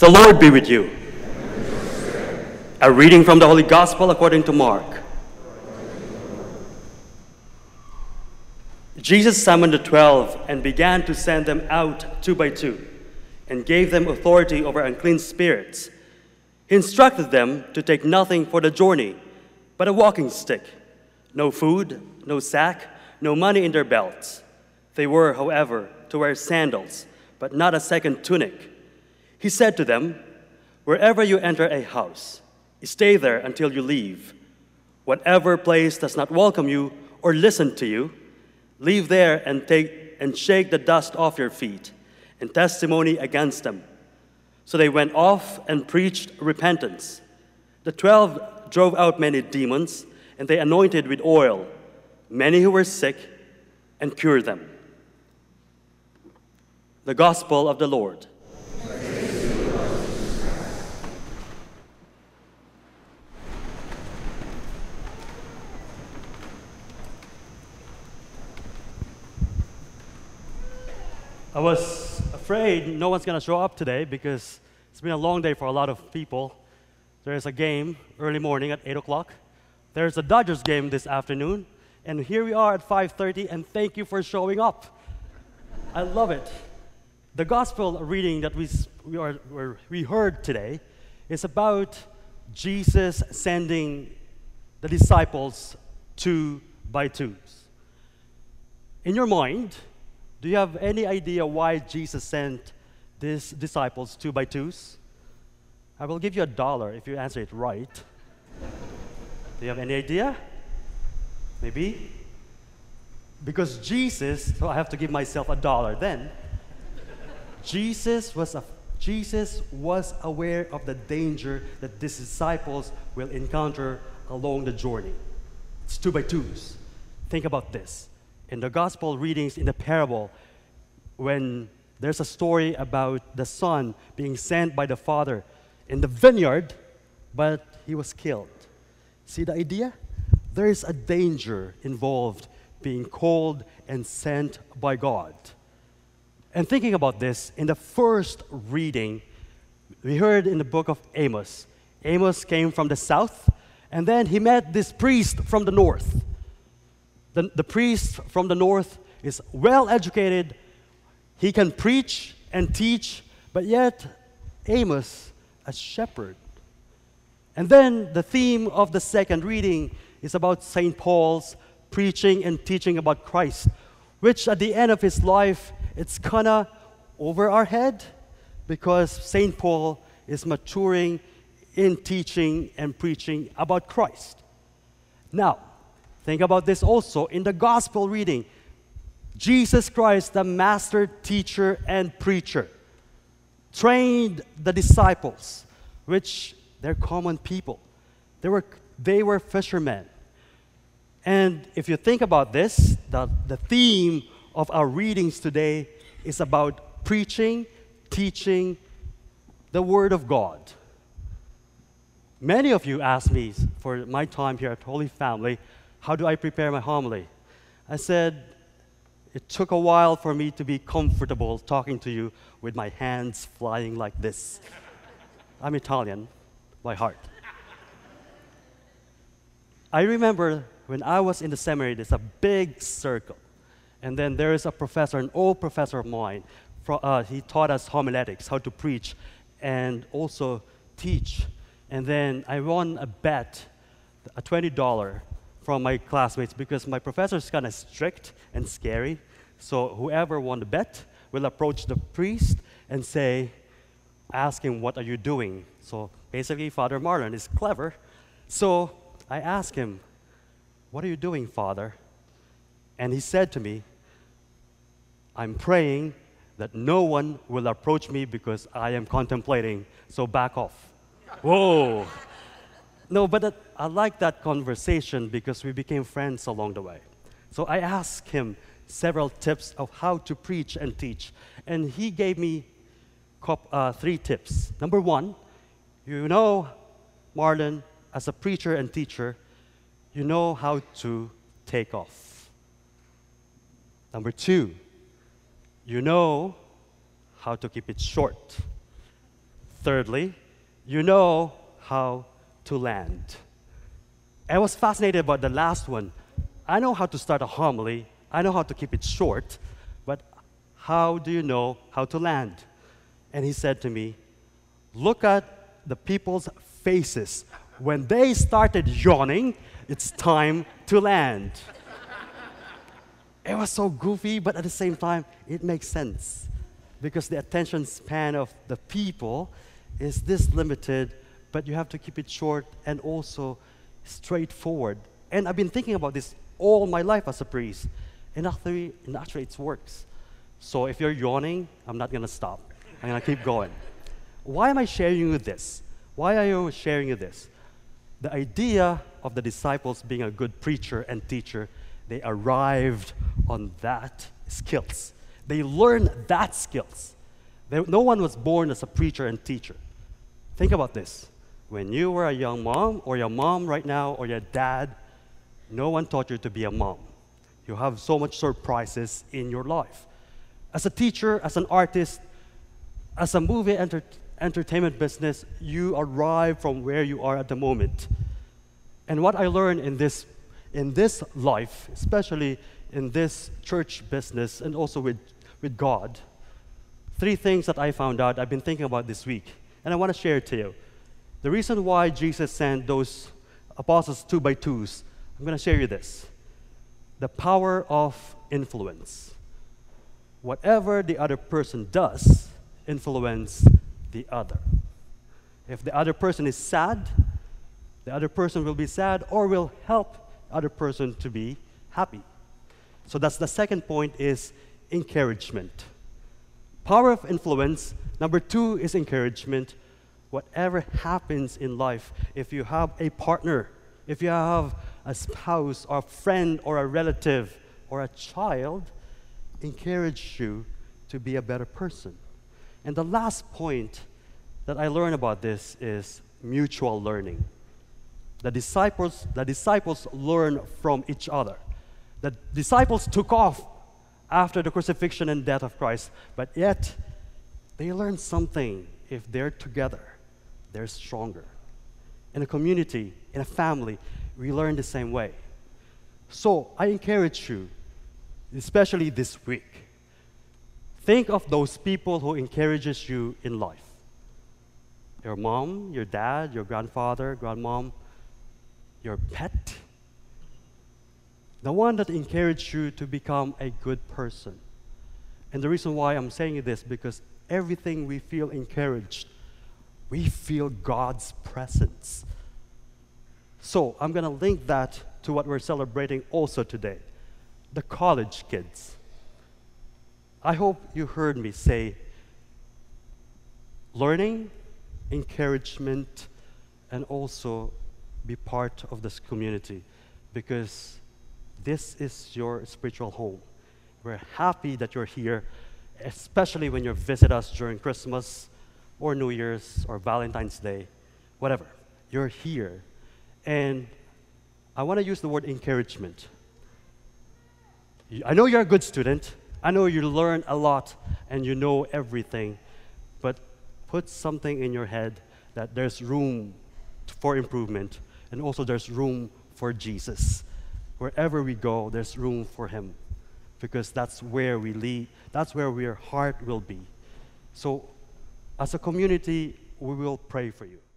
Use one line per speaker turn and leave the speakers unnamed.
The Lord be with you. A reading from the Holy Gospel according to Mark. Jesus summoned the 12 and began to send them out 2 by 2 and gave them authority over unclean spirits. He instructed them to take nothing for the journey but a walking stick, no food, no sack, no money in their belts. They were, however, to wear sandals, but not a second tunic. He said to them, "Wherever you enter a house, stay there until you leave. Whatever place does not welcome you or listen to you, leave there and shake the dust off your feet and testimony against them." So they went off and preached repentance. The 12 drove out many demons, and they anointed with oil many who were sick and cured them. The Gospel of the Lord. I was afraid no one's going to show up today because it's been a long day for a lot of people. There's a game early morning at 8 o'clock. There's a Dodgers game this afternoon. And here we are at 5:30, and thank you for showing up. I love it. The gospel reading that we heard today is about Jesus sending the disciples 2 by 2s. In your mind, do you have any idea why Jesus sent these disciples 2 by 2s? I will give you $1 if you answer it right. Do you have any idea? Maybe? Because Jesus, so I have to give myself $1 then. Jesus was aware of the danger that these disciples will encounter along the journey. It's 2 by 2s. Think about this. In the gospel readings in the parable, when there's a story about the son being sent by the father in the vineyard, but he was killed. See the idea? There is a danger involved being called and sent by God. And thinking about this, in the first reading, we heard in the book of Amos. Amos came from the south, and then he met this priest from the north. The priest from the north is well educated. He can preach and teach, but yet Amos, a shepherd. And then the theme of the second reading is about St. Paul's preaching and teaching about Christ, which at the end of his life, it's kind of over our head because St. Paul is maturing in teaching and preaching about Christ. Now, think about this also in the gospel reading. Jesus Christ, the master teacher and preacher, trained the disciples, which they're common people. They were fishermen. And if you think about this, the theme of our readings today is about preaching, teaching the Word of God. Many of you asked me for my time here at Holy Family, how do I prepare my homily? I said, it took a while for me to be comfortable talking to you with my hands flying like this. I'm Italian by heart. I remember when I was in the seminary, there's a big circle. And then there is a professor, an old professor of mine. He taught us homiletics, how to preach and also teach. And then I won a bet, a $20 from my classmates because my professor is kind of strict and scary. So whoever won the bet will approach the priest and ask him, what are you doing? So basically, Father Marlon is clever. So I asked him, what are you doing, Father? And he said to me, I'm praying that no one will approach me because I am contemplating, so back off. Whoa. No, but I like that conversation because we became friends along the way. So I asked him several tips of how to preach and teach. And he gave me 3 tips. Number 1, you know, Marlon, as a preacher and teacher, you know how to take off. Number 2, you know how to keep it short. Thirdly, you know how to land. I was fascinated about the last one. I know how to start a homily, I know how to keep it short, but how do you know how to land? And he said to me, look at the people's faces. When they started yawning, it's time to land. It was so goofy, but at the same time, it makes sense. Because the attention span of the people is this limited, but you have to keep it short and also straightforward. And I've been thinking about this all my life as a priest. And actually it works. So if you're yawning, I'm not going to stop. I'm going to keep going. Why am I sharing you this? Why are you sharing you this? The idea of the disciples being a good preacher and teacher, they arrived on that skills. They learned that skills. No one was born as a preacher and teacher. Think about this. When you were a young mom, or your mom right now, or your dad, no one taught you to be a mom. You have so much surprises in your life. As a teacher, as an artist, as a movie entertainment business, you arrive from where you are at the moment. And what I learned in this life, especially in this church business and also with God, 3 things that I found out I've been thinking about this week, and I want to share it to you. The reason why Jesus sent those apostles 2 by 2s, I'm going to share you this. The power of influence. Whatever the other person does, influence the other. If the other person is sad, the other person will be sad or will help the other person to be happy. So that's the second point, is encouragement. Power of influence. Number 2 is encouragement. Whatever happens in life, if you have a partner, if you have a spouse or a friend or a relative or a child, encourage you to be a better person. And the last point that I learned about this is mutual learning. The disciples learned from each other. The disciples took off after the crucifixion and death of Christ, but yet they learned something. If they're together, they're stronger. In a community, in a family, we learn the same way. So I encourage you, especially this week, think of those people who encourages you in life. Your mom, your dad, your grandfather, grandmom, your pet. The one that encouraged you to become a good person. And the reason why I'm saying this, because everything we feel encouraged, we feel God's presence. So I'm going to link that to what we're celebrating also today, the college kids. I hope you heard me say learning, encouragement, and also be part of this community, because this is your spiritual home. We're happy that you're here, especially when you visit us during Christmas or New Year's or Valentine's Day, whatever. You're here. And I want to use the word encouragement. I know you're a good student. I know you learn a lot and you know everything, but put something in your head that there's room for improvement, and also there's room for Jesus. Wherever we go, there's room for Him, because that's where we lead, that's where your heart will be. So as a community, we will pray for you.